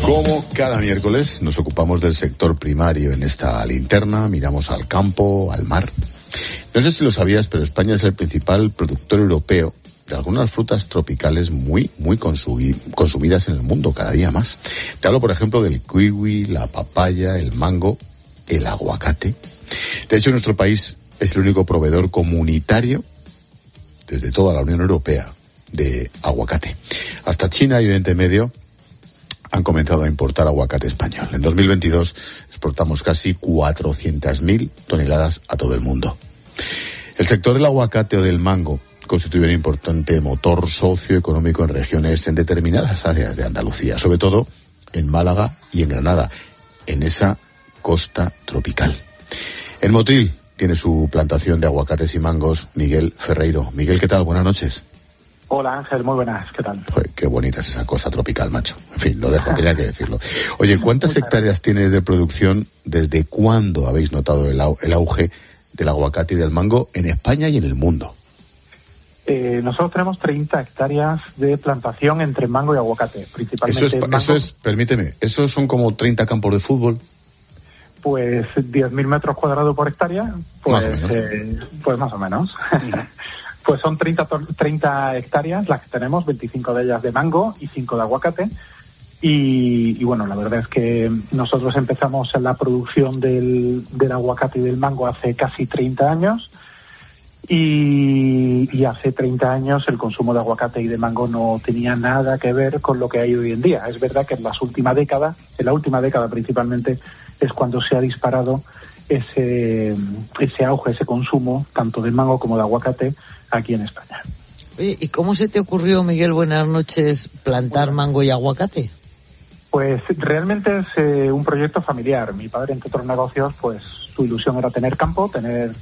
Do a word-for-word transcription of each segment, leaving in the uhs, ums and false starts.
Como cada miércoles nos ocupamos del sector primario en esta linterna, miramos al campo, al mar. No sé si lo sabías, pero España es el principal productor europeo de algunas frutas tropicales muy, muy consumi- consumidas en el mundo, cada día más. Te hablo, por ejemplo, del kiwi, la papaya, el mango, el aguacate. De hecho, nuestro país es el único proveedor comunitario, desde toda la Unión Europea, de aguacate. Hasta China y Oriente Medio han comenzado a importar aguacate español. En dos mil veintidós exportamos casi cuatrocientas mil toneladas a todo el mundo. El sector del aguacate o del mango constituye un importante motor socioeconómico en regiones, en determinadas áreas de Andalucía, sobre todo en Málaga y en Granada, en esa costa tropical. En Motril tiene su plantación de aguacates y mangos Miguel Ferreiro. Miguel, ¿qué tal? Buenas noches. Hola Ángel, muy buenas, ¿qué tal? Joder, qué bonita es esa costa tropical, macho. En fin, lo dejo, tenía que decirlo. Oye, ¿cuántas hectáreas tienes de producción? ¿Desde cuándo habéis notado el, au- el auge del aguacate y del mango en España y en el mundo? Eh, nosotros tenemos treinta hectáreas de plantación entre mango y aguacate, principalmente Eso es, mango. eso es, permíteme, ¿eso son como treinta campos de fútbol? Pues diez mil metros cuadrados por hectárea, pues Más o menos. Eh, pues más o menos. Pues son treinta, treinta hectáreas las que tenemos, veinticinco de ellas de mango y cinco de aguacate. Y, y bueno, la verdad es que nosotros empezamos en la producción del, del aguacate y del mango hace casi treinta años. Y, y hace treinta años el consumo de aguacate y de mango no tenía nada que ver con lo que hay hoy en día. Es verdad que en las últimas décadas, en la última década principalmente, es cuando se ha disparado ese, ese auge, ese consumo, tanto de mango como de aguacate, aquí en España. Oye, ¿y cómo se te ocurrió, Miguel, buenas noches, plantar mango y aguacate? Pues realmente es eh, un proyecto familiar. Mi padre, entre otros negocios, pues su ilusión era tener campo, tener...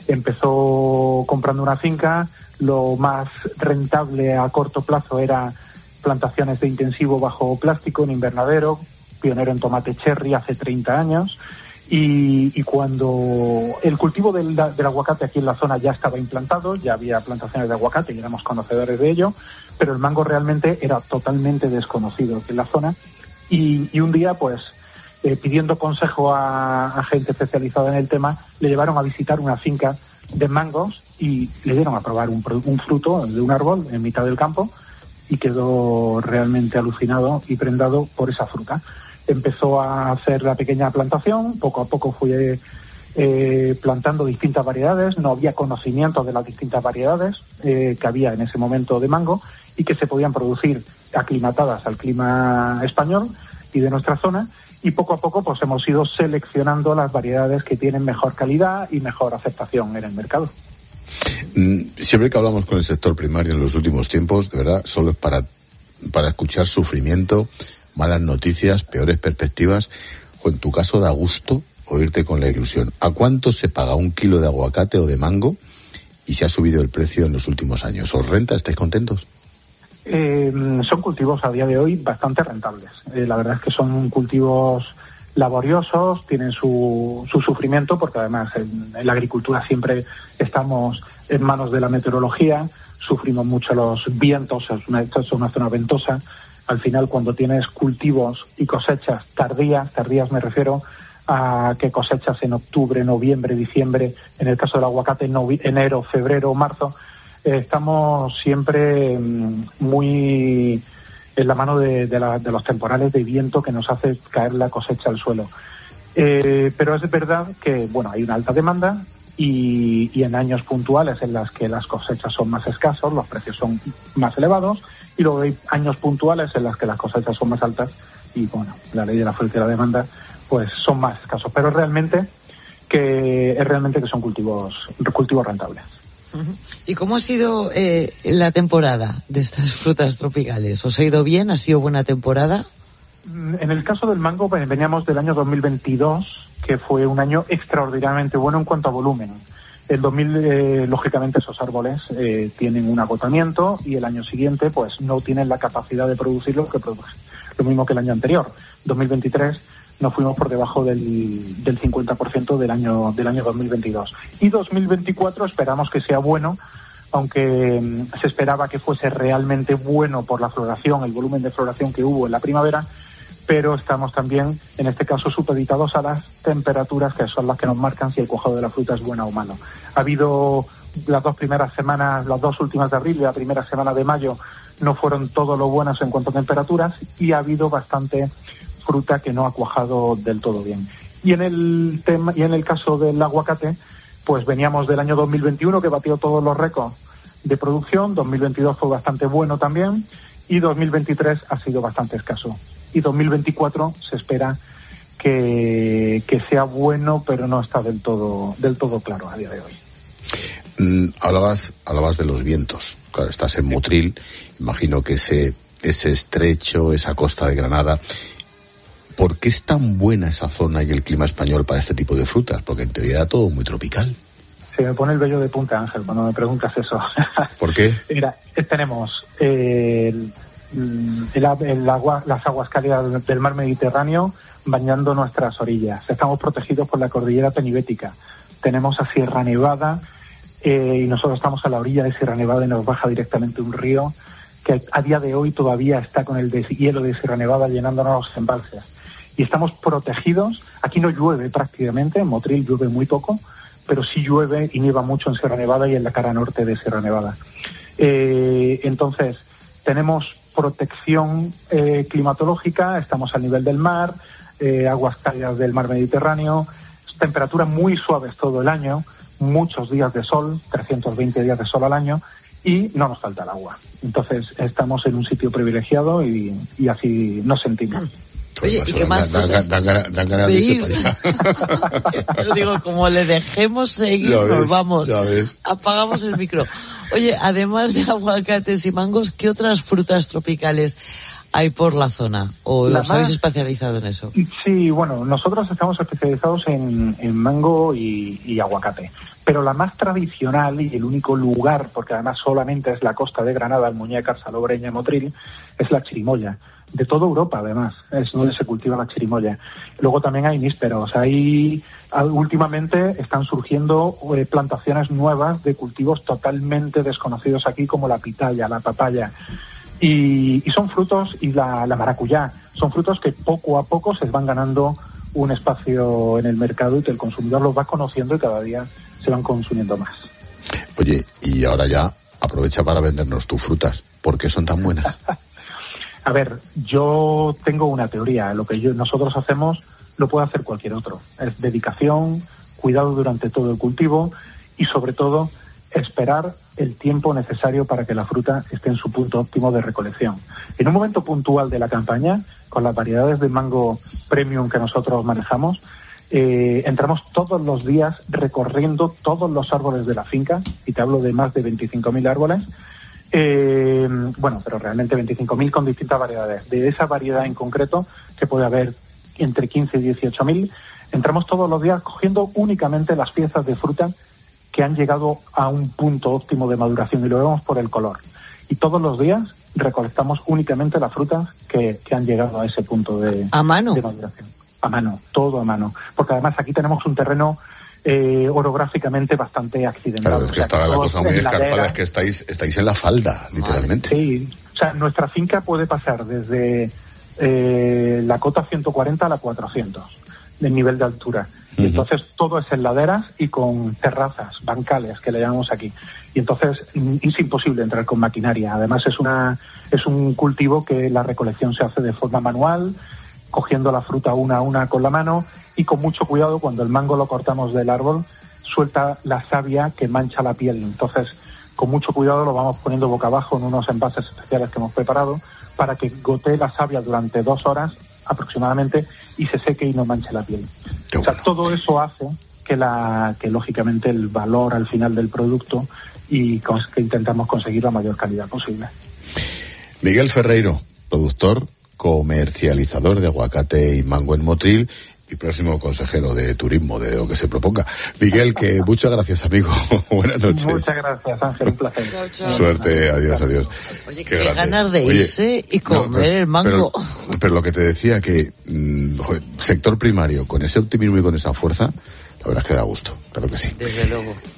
Empezó comprando una finca, lo más rentable a corto plazo era plantaciones de intensivo bajo plástico en invernadero, pionero en tomate cherry hace treinta años, y, y cuando el cultivo del, del aguacate aquí en la zona ya estaba implantado, ya había plantaciones de aguacate y éramos conocedores de ello, pero el mango realmente era totalmente desconocido aquí en la zona, y, y un día pues... Eh, pidiendo consejo a, a gente especializada en el tema, le llevaron a visitar una finca de mangos y le dieron a probar un, un fruto de un árbol en mitad del campo y quedó realmente alucinado y prendado por esa fruta. Empezó a hacer la pequeña plantación, poco a poco fue eh, plantando distintas variedades, no había conocimiento de las distintas variedades eh, que había en ese momento de mango y que se podían producir aclimatadas al clima español y de nuestra zona. Y poco a poco pues hemos ido seleccionando las variedades que tienen mejor calidad y mejor aceptación en el mercado. Siempre que hablamos con el sector primario en los últimos tiempos, de verdad, solo es para, para escuchar sufrimiento, malas noticias, peores perspectivas, o en tu caso da gusto oírte con la ilusión. ¿A cuánto se paga un kilo de aguacate o de mango y se ha subido el precio en los últimos años? ¿Os renta? ¿Estáis contentos? Eh, son cultivos a día de hoy bastante rentables. Eh, la verdad es que son cultivos laboriosos, tienen su, su sufrimiento, porque además en, en la agricultura siempre estamos en manos de la meteorología, sufrimos mucho los vientos, es una, es una zona ventosa. Al final, cuando tienes cultivos y cosechas tardías, tardías me refiero a que cosechas en octubre, noviembre, diciembre, en el caso del aguacate, novi- enero, febrero, marzo, estamos siempre muy en la mano de, de, la, de los temporales de viento que nos hace caer la cosecha al suelo. Eh, pero es verdad que bueno, hay una alta demanda y, y en años puntuales en las que las cosechas son más escasos, los precios son más elevados, y luego hay años puntuales en las que las cosechas son más altas y bueno, la ley de la oferta y la demanda pues son más escasos. Pero realmente que es realmente que son cultivos, cultivos rentables. ¿Y cómo ha sido eh, la temporada de estas frutas tropicales? ¿Os ha ido bien? ¿Ha sido buena temporada? En el caso del mango veníamos del año dos mil veintidós, que fue un año extraordinariamente bueno en cuanto a volumen. El dos mil, eh, lógicamente, esos árboles eh, tienen un agotamiento y el año siguiente pues no tienen la capacidad de producir lo que produce. Lo mismo que el año anterior, dos mil veintitrés. Nos fuimos por debajo del, del cincuenta por ciento del año del año dos mil veintidós. Y dos mil veinticuatro esperamos que sea bueno, aunque mmm, se esperaba que fuese realmente bueno por la floración, el volumen de floración que hubo en la primavera, pero estamos también, en este caso, supeditados a las temperaturas, que son las que nos marcan si el cuajado de la fruta es bueno o malo. Ha habido las dos primeras semanas, las dos últimas de abril y la primera semana de mayo, no fueron todo lo buenas en cuanto a temperaturas, y ha habido bastante fruta que no ha cuajado del todo bien. Y en el tema, y en el caso del aguacate, pues veníamos del año dos mil veintiuno, que batió todos los récords de producción, dos mil veintidós fue bastante bueno también, y dos mil veintitrés ha sido bastante escaso. Y dos mil veinticuatro se espera que, que sea bueno, pero no está del todo del todo claro a día de hoy. Mm, hablabas hablabas de los vientos. Claro, estás en Motril, imagino que ese ese estrecho, esa costa de Granada. ¿Por qué es tan buena esa zona y el clima español para este tipo de frutas? Porque en teoría era todo muy tropical. Se me pone el vello de punta, Ángel, cuando me preguntas eso. ¿Por qué? Mira, tenemos eh, el, el, el agua, las aguas cálidas del mar Mediterráneo bañando nuestras orillas. Estamos protegidos por la cordillera penibética. Tenemos a Sierra Nevada eh, y nosotros estamos a la orilla de Sierra Nevada y nos baja directamente un río que a día de hoy todavía está con el deshielo de Sierra Nevada llenándonos los embalses. Y estamos protegidos. Aquí no llueve prácticamente, en Motril llueve muy poco, pero sí llueve y nieva mucho en Sierra Nevada y en la cara norte de Sierra Nevada. Eh, entonces, tenemos protección eh, climatológica, estamos al nivel del mar, eh, aguas cálidas del mar Mediterráneo, temperaturas muy suaves todo el año, muchos días de sol, trescientos veinte días de sol al año, y no nos falta el agua. Entonces, estamos en un sitio privilegiado y, y así nos sentimos. Oye, ¿y qué más? Dan ganas de irse para allá. Yo digo, como le dejemos seguir, ves, nos vamos. ya ves. Apagamos el micro. Oye, además de aguacates y mangos, ¿qué otras frutas tropicales hay por la zona? ¿O La os más... habéis especializado en eso? Sí, bueno, nosotros estamos especializados en, en mango y, y aguacate. Pero la más tradicional y el único lugar, porque además solamente es la costa de Granada, Almuñécar, Salobreña, Motril, es la chirimoya. De toda Europa, además, es donde se cultiva la chirimoya. Luego también hay nísperos. Hay, últimamente están surgiendo eh, plantaciones nuevas de cultivos totalmente desconocidos aquí, como la pitaya, la papaya. Y, y son frutos, y la, la maracuyá, son frutos que poco a poco se van ganando un espacio en el mercado y que el consumidor los va conociendo y cada día se van consumiendo más. Oye, y ahora ya aprovecha para vendernos tus frutas. ¿Por qué son tan buenas? A ver, yo tengo una teoría. Lo que yo, nosotros hacemos lo puede hacer cualquier otro. Es dedicación, cuidado durante todo el cultivo y, sobre todo, esperar el tiempo necesario para que la fruta esté en su punto óptimo de recolección. En un momento puntual de la campaña, con las variedades de mango premium que nosotros manejamos, eh, entramos todos los días recorriendo todos los árboles de la finca, y te hablo de más de veinticinco mil árboles. Eh, bueno, pero realmente veinticinco mil con distintas variedades. De esa variedad en concreto, que puede haber entre quince y dieciocho mil, entramos todos los días cogiendo únicamente las piezas de fruta que han llegado a un punto óptimo de maduración, y lo vemos por el color. Y todos los días recolectamos únicamente las frutas que, que han llegado a ese punto de, ¿A mano? de maduración. A mano, todo a mano. Porque además aquí tenemos un terreno Eh, orográficamente bastante accidentado. Claro, es que o sea, estaba la cosa muy escarpada, ladera. es que estáis, estáis en la falda, literalmente. Sí, o sea, nuestra finca puede pasar desde eh, la cota ciento cuarenta a la cuatrocientos del nivel de altura. Y uh-huh. Entonces todo es en laderas y con terrazas, bancales, que le llamamos aquí. Y entonces es imposible entrar con maquinaria. Además es una es un cultivo que la recolección se hace de forma manual, cogiendo la fruta una a una con la mano, y con mucho cuidado. Cuando el mango lo cortamos del árbol, suelta la savia que mancha la piel. Entonces, con mucho cuidado lo vamos poniendo boca abajo en unos envases especiales que hemos preparado para que gotee la savia durante dos horas aproximadamente y se seque y no manche la piel. Qué o sea, bueno. Todo eso hace que, la, que lógicamente el valor al final del producto y cons- que intentamos conseguir la mayor calidad posible. Miguel Ferreiro, productor, comercializador de aguacate y mango en Motril y próximo consejero de turismo, de lo que se proponga. Miguel, que muchas gracias, amigo. Buenas noches. Muchas gracias, Ángel, un placer. Chao, chao. Suerte, adiós, adiós. Oye, qué, qué grande. ganas de irse Oye, y comer no, pues, el mango. Pero, pero lo que te decía, que mmm, joder, sector primario, con ese optimismo y con esa fuerza, la verdad es que da gusto, claro que sí. Desde luego.